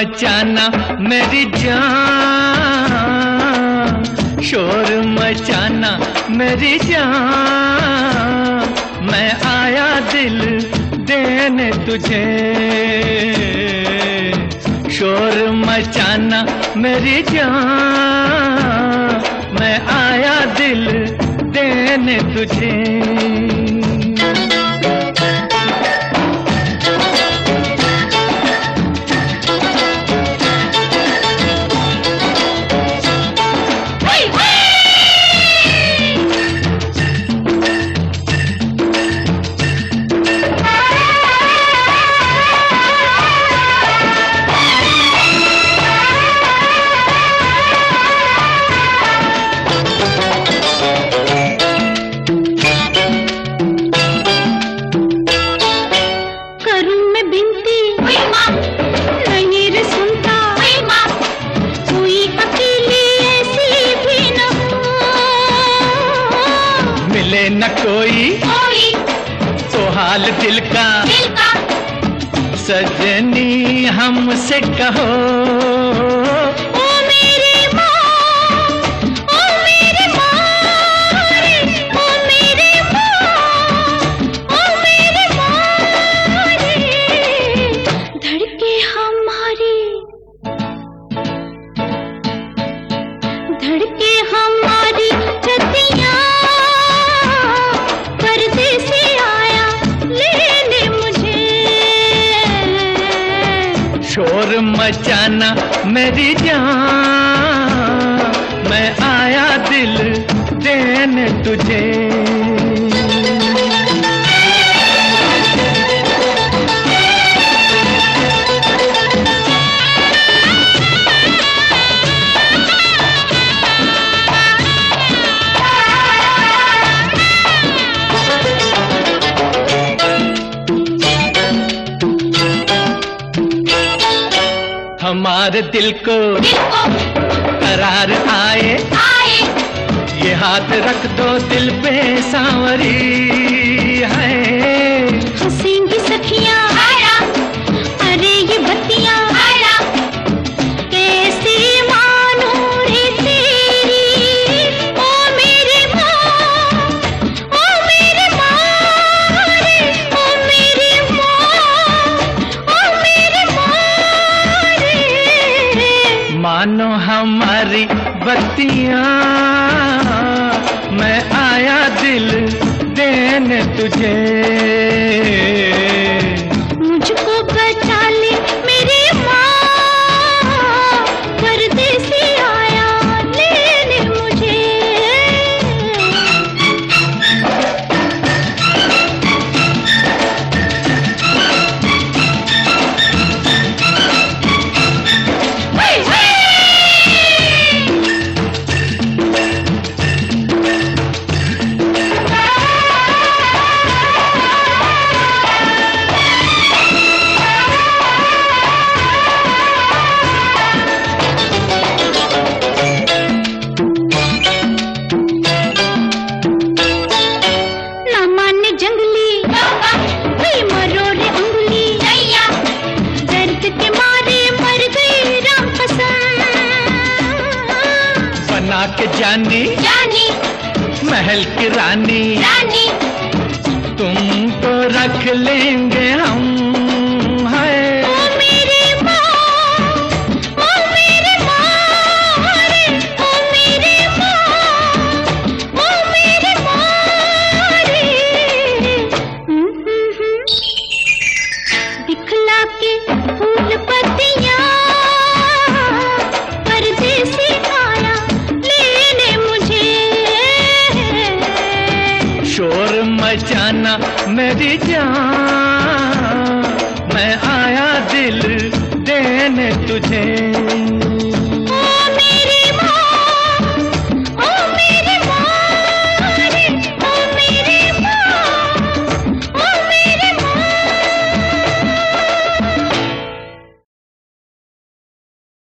मचाना मेरी जान, शोर मचाना मेरी जान, मैं आया दिल देने तुझे। शोर मचाना मेरी जान, मैं आया दिल देने तुझे। न कोई तो हाल दिल का सजनी हमसे कहो। ओ मेरी माँ, ओ मेरी माँ रे, ओ मेरी माँ, ओ मेरी माँ रे, धड़के हमारी, धड़के हमारी छतियाँ, शोर मचाना मेरी जान, मैं आया दिल देने तुझे। हमारे दिल को करार आए, ये हाथ रख दो दिल पे सांवरी है। हंसेंगी सखियाँ, अरे ये बत्तियाँ, कैसी मानूं रे तेरी। ओ मेरी माँ, ओ मेरी माँ रे, ओ मेरी माँ, ओ मेरी माँ रे। मानो हमारी बत्तियाँ, मैं आया दिल देने तुझे। मुझको बचा ले मेरी माँ, परदेसी आया लेने मुझे। के जानी महल की रानी, तुम तो रख लेंगे हम। है ओ मेरी माँ, ओ मेरी माँ रे, ओ मेरी माँ, ओ मेरी माँ रे। दिखला के फूल पत्तियाँ, परदेसी आया लेने मुझे। शोर मचाना मेरी जान, मैं आया दिल देने तुझे।